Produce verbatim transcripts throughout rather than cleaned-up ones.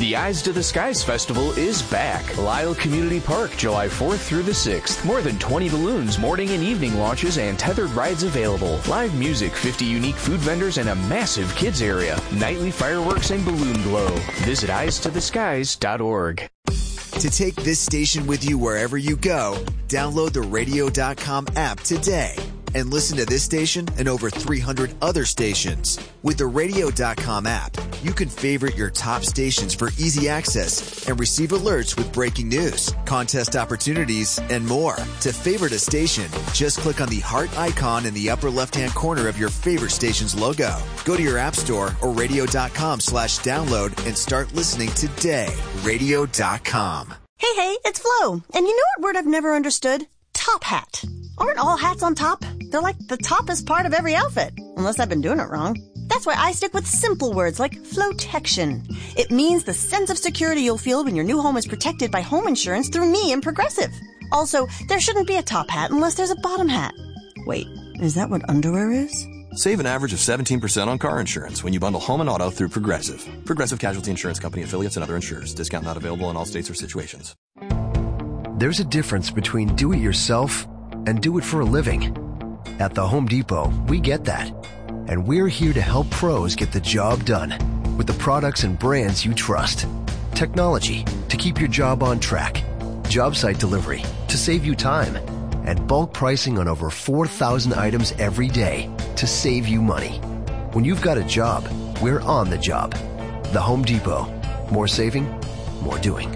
The Eyes to the Skies Festival is back. Lyle Community Park, July fourth through the sixth. More than twenty balloons, morning and evening launches, and tethered rides available. Live music, fifty unique food vendors, and a massive kids area. Nightly fireworks and balloon glow. Visit eyes to the skies dot org. To take this station with you wherever you go, download the radio dot com app today and listen to this station and over three hundred other stations. With the radio dot com app, you can favorite your top stations for easy access and receive alerts with breaking news, contest opportunities, and more. To favorite a station, just click on the heart icon in the upper left-hand corner of your favorite station's logo. Go to your app store or radio dot com slash download and start listening today. radio dot com. Hey, hey, it's Flo. And you know what word I've never understood? Top hat. Aren't all hats on top? They're like the toppest part of every outfit. Unless I've been doing it wrong. That's why I stick with simple words like Flotection. It means the sense of security you'll feel when your new home is protected by home insurance through me and Progressive. Also, there shouldn't be a top hat unless there's a bottom hat. Wait, is that what underwear is? Save an average of seventeen percent on car insurance when you bundle home and auto through Progressive. Progressive Casualty Insurance Company affiliates and other insurers. Discount not available in all states or situations. There's a difference between do it yourself and do it for a living. At the Home Depot, we get that. And we're here to help pros get the job done with the products and brands you trust. Technology to keep your job on track. Job site delivery to save you time. And bulk pricing on over four thousand items every day to save you money. When you've got a job, we're on the job. The Home Depot. More saving, more doing.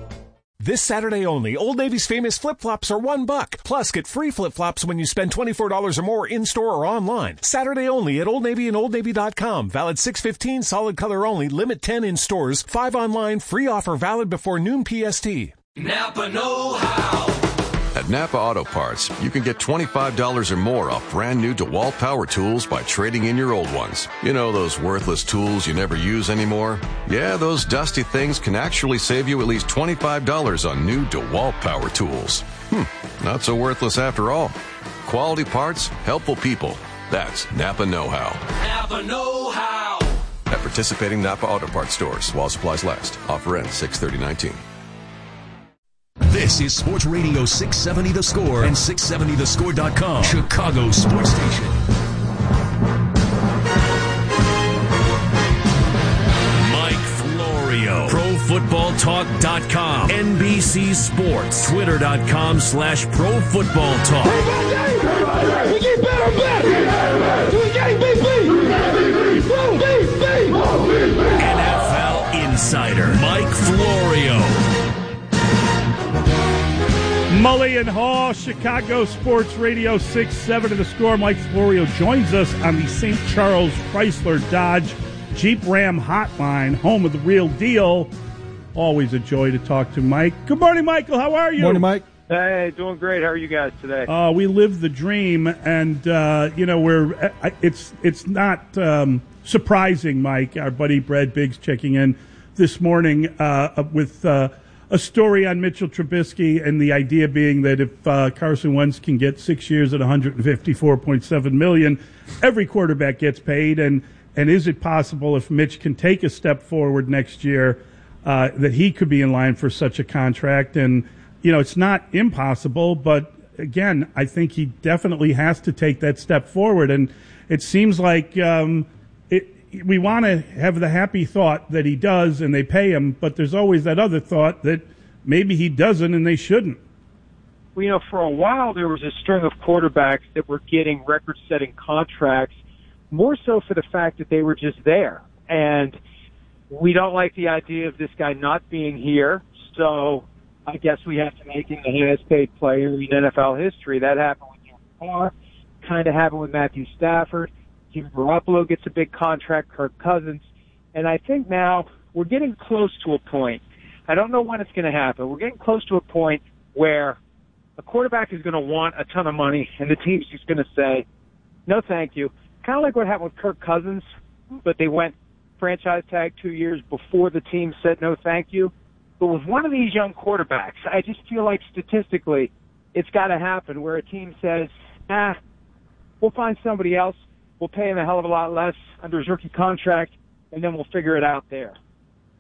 This Saturday only, Old Navy's famous flip-flops are one buck. Plus, get free flip-flops when you spend twenty-four dollars or more in-store or online. Saturday only at Old Navy and Old Navy dot com. Valid six fifteen, solid color only, limit ten in stores, five online, free offer valid before noon P S T. Napa know-how. At Napa Auto Parts, you can get twenty-five dollars or more off brand new DeWalt power tools by trading in your old ones. You know, those worthless tools you never use anymore? Yeah, those dusty things can actually save you at least twenty-five dollars on new DeWalt power tools. Hmm, not so worthless after all. Quality parts, helpful people. That's Napa Know-How. Napa know-how. At participating Napa Auto Parts stores while supplies last. Offer ends six thirty nineteen. This is Sports Radio six seventy The Score and six seventy the score dot com, Chicago sports station. Mike Florio, Pro Football Talk dot com, N B C Sports, Twitter dot com slash Pro Football Talk. We get better and better. We getting B B. N F L Insider, Mike Florio. Mully and Hall, Chicago Sports Radio six seventy The Score. Mike Florio joins us on the Saint Charles Chrysler Dodge Jeep Ram Hotline, home of the real deal. Always a joy to talk to Mike. Good morning, Michael. How are you? Morning, Mike. Hey, doing great. How are you guys today? Uh, we live the dream, and uh, you know we're. Uh, it's it's not um, surprising, Mike. Our buddy Brad Biggs checking in this morning uh, with. Uh, A story on Mitchell Trubisky, and the idea being that if uh, Carson Wentz can get six years at one hundred fifty-four point seven million dollars, every quarterback gets paid. And, and is it possible, if Mitch can take a step forward next year, uh, that he could be in line for such a contract? And, you know, it's not impossible, but again, I think he definitely has to take that step forward. And it seems like um, it, we want to have the happy thought that he does and they pay him, but there's always that other thought that maybe he doesn't and they shouldn't. Well, you know, for a while there was a string of quarterbacks that were getting record-setting contracts, more so for the fact that they were just there. And we don't like the idea of this guy not being here, so I guess we have to make him the highest-paid player in N F L history. That happened with Jim Carr, kind of happened with Matthew Stafford. Jimmy Garoppolo gets a big contract, Kirk Cousins. And I think now we're getting close to a point. I don't know when it's going to happen. We're getting close to a point where a quarterback is going to want a ton of money, and the team's just going to say, no, thank you. Kind of like what happened with Kirk Cousins, but they went franchise tag two years before the team said no, thank you. But with one of these young quarterbacks, I just feel like statistically it's got to happen where a team says, ah, we'll find somebody else. We'll pay him a hell of a lot less under his rookie contract, and then we'll figure it out there.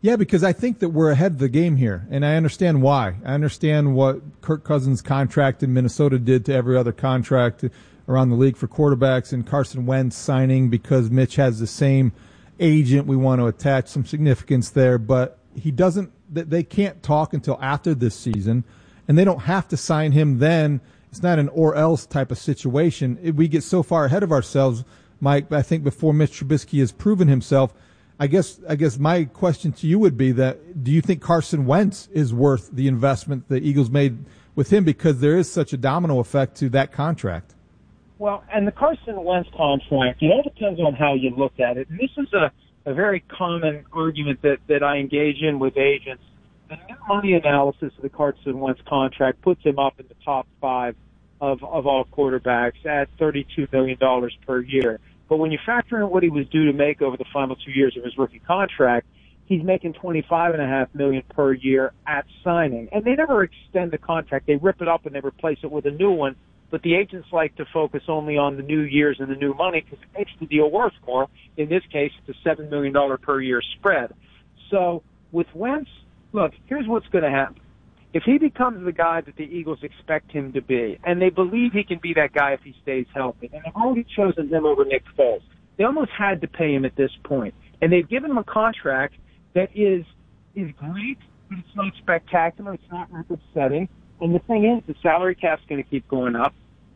Yeah, because I think that we're ahead of the game here, and I understand why. I understand what Kirk Cousins' contract in Minnesota did to every other contract around the league for quarterbacks, and Carson Wentz signing because Mitch has the same agent. We want to attach some significance there, but he doesn't. They can't talk until after this season, and they don't have to sign him then. It's not an or-else type of situation. We get so far ahead of ourselves, Mike, I think before Mitch Trubisky has proven himself. I guess I guess my question to you would be that, do you think Carson Wentz is worth the investment the Eagles made with him, because there is such a domino effect to that contract? Well, and the Carson Wentz contract, it all depends on how you look at it. And this is a, a very common argument that, that I engage in with agents. The new money analysis of the Carson Wentz contract puts him up in the top five of, of all quarterbacks at thirty-two million dollars per year. But when you factor in what he was due to make over the final two years of his rookie contract, he's making twenty-five and a half million per year at signing. And they never extend the contract. They rip it up and they replace it with a new one. But the agents like to focus only on the new years and the new money because it makes the deal worth more. In this case, it's a seven million dollars per year spread. So with Wentz, look, here's what's going to happen. If he becomes the guy that the Eagles expect him to be, and they believe he can be that guy if he stays healthy, and they've already chosen him over Nick Foles, they almost had to pay him at this point. And they've given him a contract that is is great, but it's not spectacular. It's not record-setting. And the thing is, the salary cap's going to keep going up.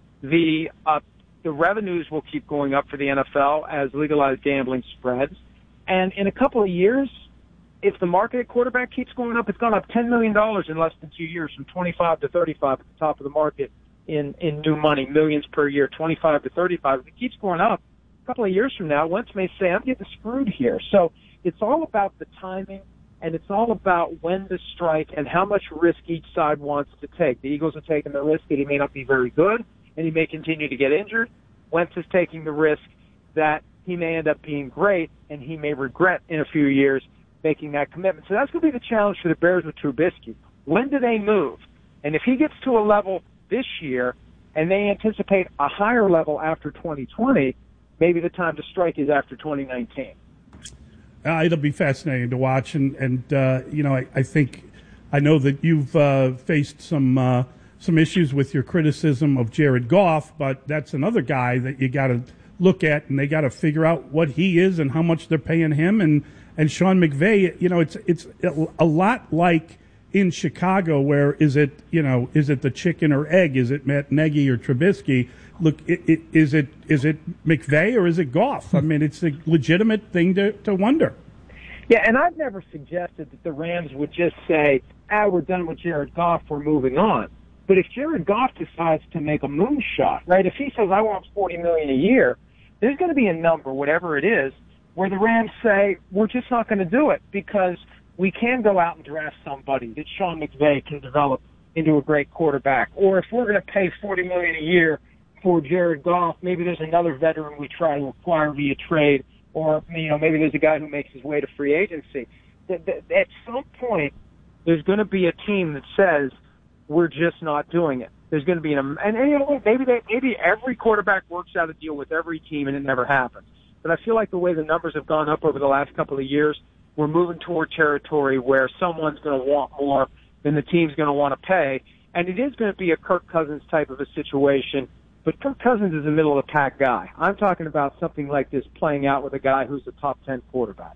The uh, the revenues will keep going up for the N F L as legalized gambling spreads. And in a couple of years, if the market at quarterback keeps going up, it's gone up ten million dollars in less than two years, from twenty-five to thirty-five at the top of the market in, in new money, millions per year, twenty-five to thirty-five. If it keeps going up, a couple of years from now, Wentz may say, I'm getting screwed here. So it's all about the timing, and it's all about when to strike and how much risk each side wants to take. The Eagles are taking the risk that he may not be very good, and he may continue to get injured. Wentz is taking the risk that he may end up being great, and he may regret in a few years making that commitment. So that's going to be the challenge for the Bears with Trubisky. When do they move? And if he gets to a level this year and they anticipate a higher level after twenty twenty, maybe the time to strike is after twenty nineteen. Uh, it'll be fascinating to watch. And, and uh, you know, I, I think I know that you've uh, faced some uh, some issues with your criticism of Jared Goff, but that's another guy that you got to look at, and they got to figure out what he is and how much they're paying him. And And Sean McVay, you know, it's it's a lot like in Chicago, where is it, you know, is it the chicken or egg? Is it Matt Nagy or Trubisky? Look, it, it, is it is it McVay or is it Goff? I mean, it's a legitimate thing to, to wonder. Yeah, and I've never suggested that the Rams would just say, ah, we're done with Jared Goff, we're moving on. But if Jared Goff decides to make a moonshot, right, if he says, I want forty million dollars a year, there's going to be a number, whatever it is, where the Rams say, we're just not going to do it because we can go out and draft somebody that Sean McVay can develop into a great quarterback. Or if we're going to pay forty million dollars a year for Jared Goff, maybe there's another veteran we try to acquire via trade, or, you know, maybe there's a guy who makes his way to free agency. At some point, there's going to be a team that says, we're just not doing it. There's going to be an, and, and you know, maybe they, maybe every quarterback works out a deal with every team and it never happens. But I feel like the way the numbers have gone up over the last couple of years, we're moving toward territory where someone's going to want more than the team's going to want to pay. And it is going to be a Kirk Cousins type of a situation. But Kirk Cousins is a middle-of-the-pack guy. I'm talking about something like this playing out with a guy who's a top ten quarterback.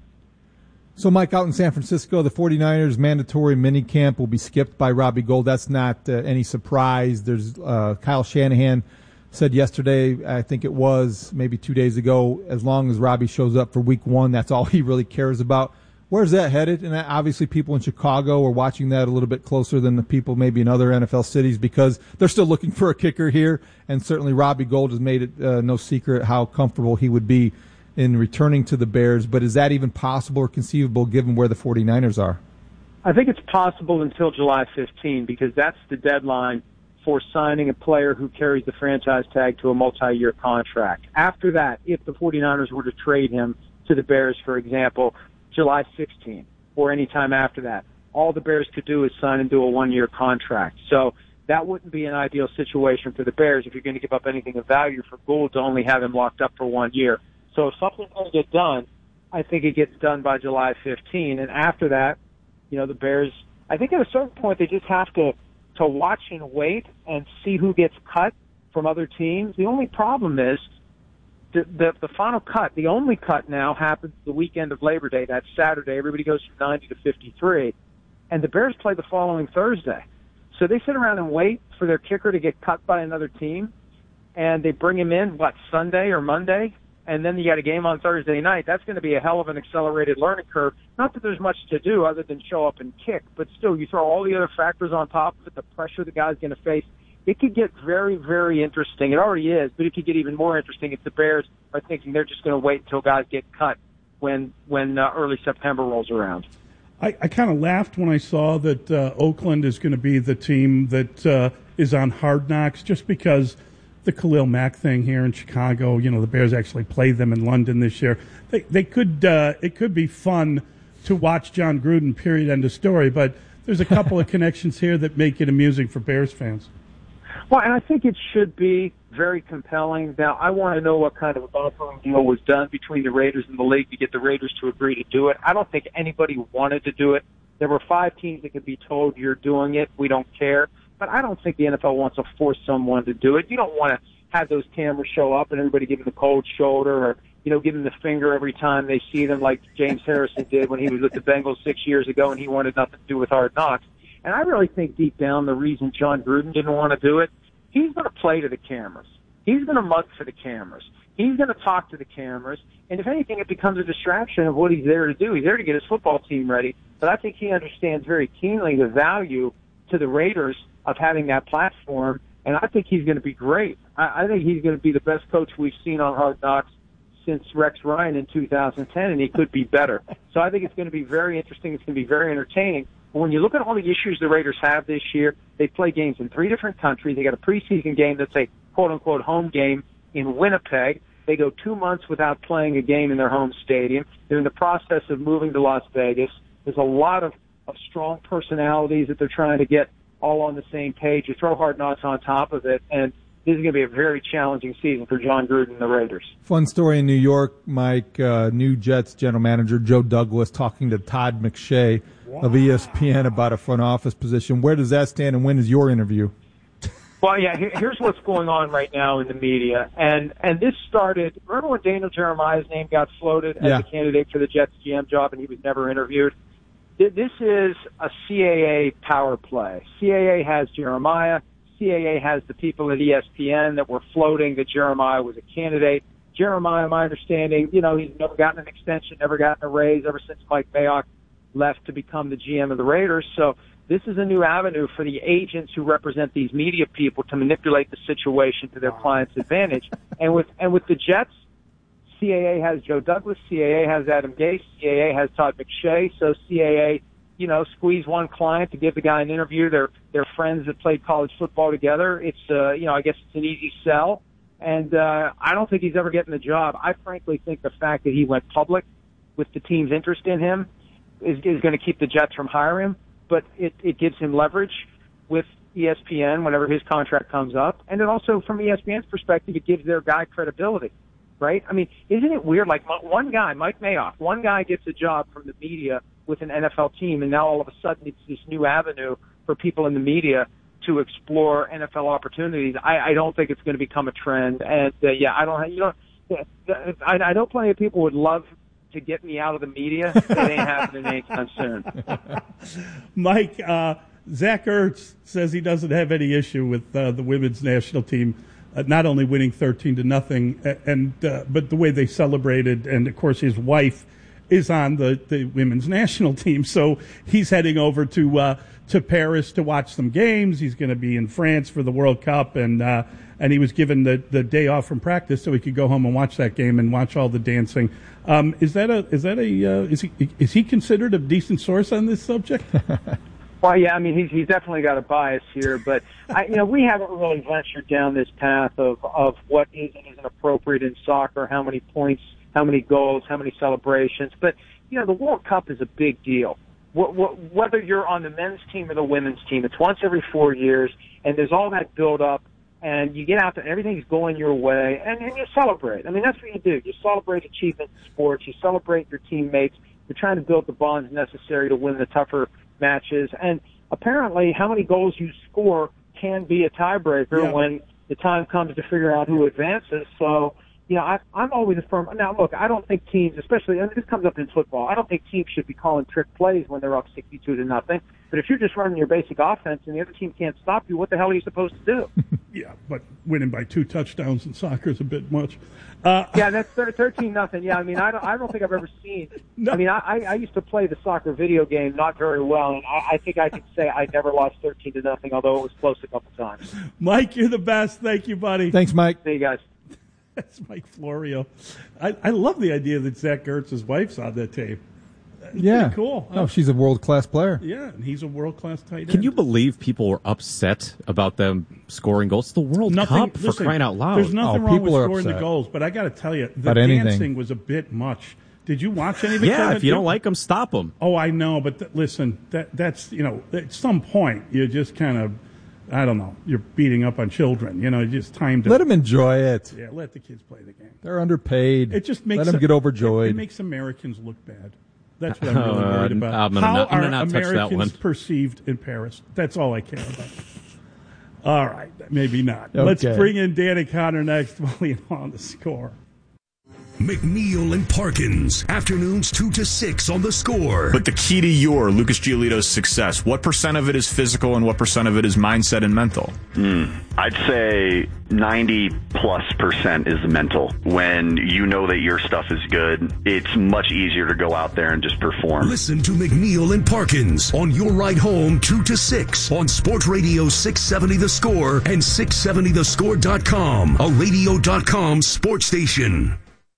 So, Mike, out in San Francisco, the 49ers mandatory minicamp will be skipped by Robbie Gould. That's not uh, any surprise. There's uh, Kyle Shanahan said yesterday, I think it was maybe two days ago, as long as Robbie shows up for week one, that's all he really cares about. Where's that headed? And obviously people in Chicago are watching that a little bit closer than the people maybe in other N F L cities because they're still looking for a kicker here. And certainly Robbie Gould has made it uh, no secret how comfortable he would be in returning to the Bears. But is that even possible or conceivable given where the 49ers are? I think it's possible until July fifteenth because that's the deadline for signing a player who carries the franchise tag to a multi-year contract. After that, if the 49ers were to trade him to the Bears, for example, July sixteenth or any time after that, all the Bears could do is sign and do a one-year contract. So that wouldn't be an ideal situation for the Bears if you're going to give up anything of value for Gould to only have him locked up for one year. So if something's going to get done, I think it gets done by July fifteenth. And after that, you know, the Bears, I think at a certain point they just have to, to watch and wait and see who gets cut from other teams. The only problem is the, the, the final cut, the only cut now happens the weekend of Labor Day. That's Saturday. Everybody goes from ninety to fifty-three. And the Bears play the following Thursday. So they sit around and wait for their kicker to get cut by another team, and they bring him in, what, Sunday or Monday? And then you got a game on Thursday night. That's going to be a hell of an accelerated learning curve. Not that there's much to do other than show up and kick, but still, you throw all the other factors on top of it, the pressure the guy's going to face. It could get very, very interesting. It already is, but it could get even more interesting if the Bears are thinking they're just going to wait until guys get cut when when uh, early September rolls around. I, I kind of laughed when I saw that uh, Oakland is going to be the team that uh, is on Hard Knocks, just because the Khalil Mack thing here in Chicago. You know, the Bears actually play them in London this year. They they could uh, it could be fun to watch John Gruden. Period. End of story. But there's a couple of connections here that make it amusing for Bears fans. Well, and I think it should be very compelling. Now, I want to know what kind of a buffering deal was done between the Raiders and the league to get the Raiders to agree to do it. I don't think anybody wanted to do it. There were five teams that could be told, you're doing it, we don't care. But I don't think the N F L wants to force someone to do it. You don't want to have those cameras show up and everybody give them the cold shoulder or, you know, give them the finger every time they see them like James Harrison did when he was with the Bengals six years ago and he wanted nothing to do with Hard Knocks. And I really think deep down the reason John Gruden didn't want to do it, he's going to play to the cameras. He's going to mug for the cameras. He's going to talk to the cameras. And if anything, it becomes a distraction of what he's there to do. He's there to get his football team ready. But I think he understands very keenly the value to the Raiders of having that platform. And I think he's going to be great. I, I think he's going to be the best coach we've seen on Hard Knocks since Rex Ryan in two thousand ten, and he could be better. So I think it's going to be very interesting. It's going to be very entertaining. When you look at all the issues the Raiders have this year, they play games in three different countries. They got a preseason game that's a quote-unquote home game in Winnipeg. They go two months without playing a game in their home stadium. They're in the process of moving to Las Vegas. There's a lot of, of strong personalities that they're trying to get all on the same page. You throw Hard Knocks on top of it, and this is going to be a very challenging season for John Gruden and the Raiders. Fun story in New York, Mike. Uh, new Jets general manager Joe Douglas talking to Todd McShay wow. of E S P N about a front office position. Where does that stand, and when is your interview? Well, yeah, here, here's what's going on right now in the media. And and this started, remember when Daniel Jeremiah's name got floated as yeah. a candidate for the Jets G M job and he was never interviewed? This is a C A A power play. C A A has Jeremiah. C A A has the people at E S P N that were floating that Jeremiah was a candidate. Jeremiah, my understanding, you know, he's never gotten an extension, never gotten a raise ever since Mike Mayock left to become the G M of the Raiders. So this is a new avenue for the agents who represent these media people to manipulate the situation to their clients' advantage. And with and with the Jets, C A A has Joe Douglas, C A A has Adam Gase, C A A has Todd McShay. So C A A, you know, squeeze one client to give the guy an interview. They're they're friends that played college football together. It's uh, you know, I guess it's an easy sell. And uh, I don't think he's ever getting the job. I frankly think the fact that he went public with the team's interest in him is, is going to keep the Jets from hiring him. But it, it gives him leverage with E S P N whenever his contract comes up. And it also, from E S P N's perspective, it gives their guy credibility, right? I mean, isn't it weird? Like one guy, Mike Mayock, one guy gets a job from the media with an N F L team, and now all of a sudden it's this new avenue for people in the media to explore N F L opportunities. I, I don't think it's going to become a trend. And, uh, yeah, I don't, you know, I, I know plenty of people would love to get me out of the media. It ain't happening anytime soon. Mike, uh, Zach Ertz says he doesn't have any issue with uh, the women's national team uh, not only winning thirteen to nothing, and uh, but the way they celebrated, and of course his wife is on the, the women's national team, so he's heading over to uh, to Paris to watch some games. He's going to be in France for the World Cup, and uh, and he was given the, the day off from practice so he could go home and watch that game and watch all the dancing. Um, is that a is that a uh, is he is he considered a decent source on this subject? Well, yeah, I mean he's he's definitely got a bias here, but I, you know we haven't really ventured down this path of of what is and isn't appropriate in soccer, how many points, how many goals, how many celebrations. But you know the World Cup is a big deal. Whether you're on the men's team or the women's team, it's once every four years, and there's all that build up and you get out there, everything's going your way, and, and you celebrate. I mean, that's what you do. You celebrate achievements in sports. You celebrate your teammates. You're trying to build the bonds necessary to win the tougher matches. And apparently, how many goals you score can be a tiebreaker yeah. when the time comes to figure out who advances. So, you know, I, I'm always a firm. Now, look, I don't think teams, especially, and this comes up in football, I don't think teams should be calling trick plays when they're up sixty-two to nothing. But if you're just running your basic offense and the other team can't stop you, what the hell are you supposed to do? Yeah, but winning by two touchdowns in soccer is a bit much. Uh, yeah, that's thirteen nothing. Yeah, I mean, I don't, I don't think I've ever seen. No. I mean, I, I used to play the soccer video game not very well, and I, I think I can say I never lost thirteen to nothing, although it was close a couple times. Mike, you're the best. Thank you, buddy. Thanks, Mike. See you guys. That's Mike Florio. I, I love the idea that Zach Gertz's wife's on that tape. That's yeah, pretty cool. Oh, she's a world-class player. Yeah, and he's a world-class tight end. Can you believe people were upset about them scoring goals? It's the World nothing, Cup, for listen, crying out loud. There's nothing oh, wrong with scoring upset. the goals, but I got to tell you, the about dancing anything. was a bit much. Did you watch any of the Yeah, if you don't like them, stop them. Oh, I know, but th- listen, that that's, you know, at some point, you just kind of, I don't know, you're beating up on children. You know, just time to... Let them enjoy it. Yeah, let the kids play the game. They're underpaid. It just makes Let them a, get overjoyed. It, it makes Americans look bad. That's what I'm really worried about. I'm gonna How not, I'm are gonna not touch Americans that one. perceived in Paris? That's all I care about. All right, maybe not. Okay. Let's bring in Danny Connor next while we on the score. McNeil and Parkins, afternoons two to six on The Score. But the key to your Lucas Giolito's success, what percent of it is physical and what percent of it is mindset and mental? Mm, I'd say ninety plus percent is mental. When you know that your stuff is good, it's much easier to go out there and just perform. Listen to McNeil and Parkins on your ride home two to six on Sports Radio six seventy The Score and six seventy the score dot com, a radio dot com sports station.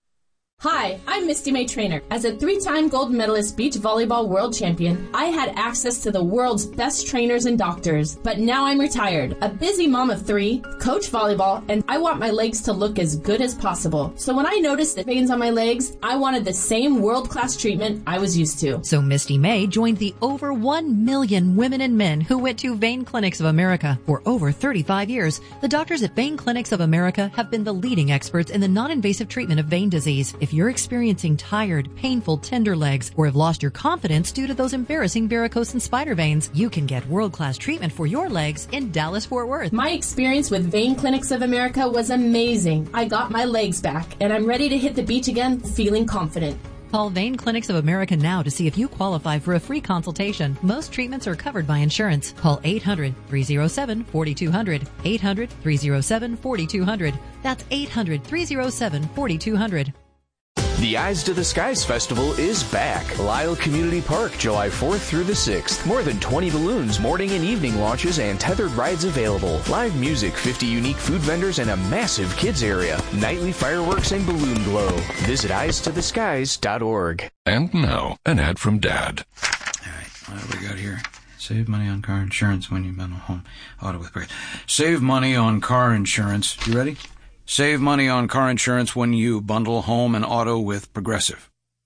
Hi, I'm Misty May Trainer. As a three-time gold medalist beach volleyball world champion, I had access to the world's best trainers and doctors. But now I'm retired, a busy mom of three, coach volleyball, and I want my legs to look as good as possible. So when I noticed the veins on my legs, I wanted the same world-class treatment I was used to. So Misty May joined the over one million women and men who went to Vein Clinics of America. For over thirty-five years, the doctors at Vein Clinics of America have been the leading experts in the non-invasive treatment of vein disease. If If you're experiencing tired, painful, tender legs, or have lost your confidence due to those embarrassing varicose and spider veins, you can get world-class treatment for your legs in Dallas-Fort Worth. My experience with Vein Clinics of America was amazing. I got my legs back, and I'm ready to hit the beach again, feeling confident. Call Vein Clinics of America now to see if you qualify for a free consultation. Most treatments are covered by insurance. Call eight hundred, three oh seven, four two zero zero, eight hundred, three oh seven, four two zero zero. That's eight hundred, three oh seven, four two zero zero. The Eyes to the Skies Festival is back. Lyle Community Park, July fourth through the sixth. More than twenty balloons, morning and evening launches, and tethered rides available. Live music, fifty unique food vendors, and a massive kids area. Nightly fireworks and balloon glow. Visit eyes to the skies dot org. And now, an ad from Dad. All right, what do we got here? Save money on car insurance when you bundle home auto with Progressive. Save money on car insurance. You ready? Save money on car insurance when you bundle home and auto with Progressive.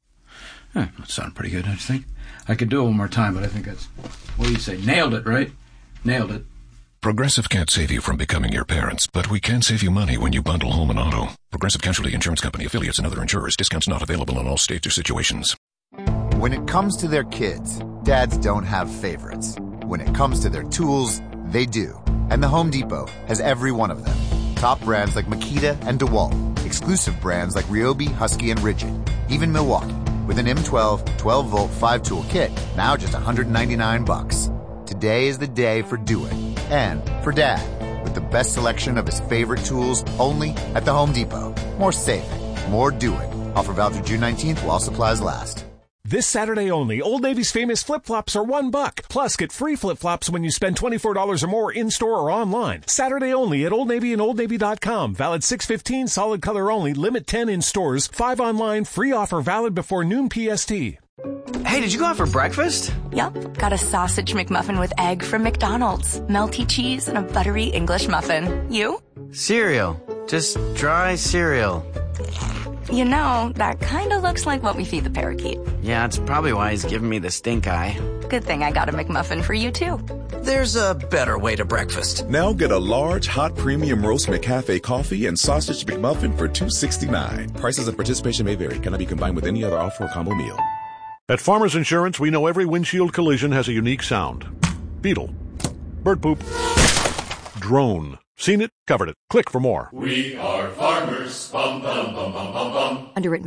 Eh, that sounded pretty good, I think. I could do it one more time, but I think that's... What do you say? Nailed it, right? Nailed it. Progressive can't save you from becoming your parents, but we can save you money when you bundle home and auto. Progressive Casualty Insurance Company, affiliates, and other insurers. Discounts not available in all states or situations. When it comes to their kids, dads don't have favorites. When it comes to their tools, they do. And the Home Depot has every one of them. Top brands like Makita and DeWalt. Exclusive brands like Ryobi, Husky, and Rigid. Even Milwaukee, with an M twelve twelve-volt five-tool kit, now just one hundred ninety-nine bucks. Today is the day for Do It. And for Dad, with the best selection of his favorite tools only at the Home Depot. More saving, more Do It. Offer valid through June nineteenth while supplies last. This Saturday only, Old Navy's famous flip-flops are one buck. Plus, get free flip-flops when you spend twenty-four dollars or more in-store or online. Saturday only at Old Navy and Old Navy dot com. Valid six fifteen, solid color only, limit ten in stores, five online, free offer valid before noon P S T. Hey, did you go out for breakfast? Yep, got a sausage McMuffin with egg from McDonald's, melty cheese, and a buttery English muffin. You? Cereal. Just dry cereal. You know, that kind of looks like what we feed the parakeet. Yeah, it's probably why he's giving me the stink eye. Good thing I got a McMuffin for you, too. there's a better way to breakfast. Now get a large, hot premium roast McCafe coffee and sausage McMuffin for two sixty-nine. Prices and participation may vary. Cannot be combined with any other offer or combo meal. At Farmers Insurance, we know every windshield collision has a unique sound. Beetle. Bird poop. Drone. Seen it, covered it. Click for more. We are farmers. Bum, bum, bum, bum, bum, bum. Underwritten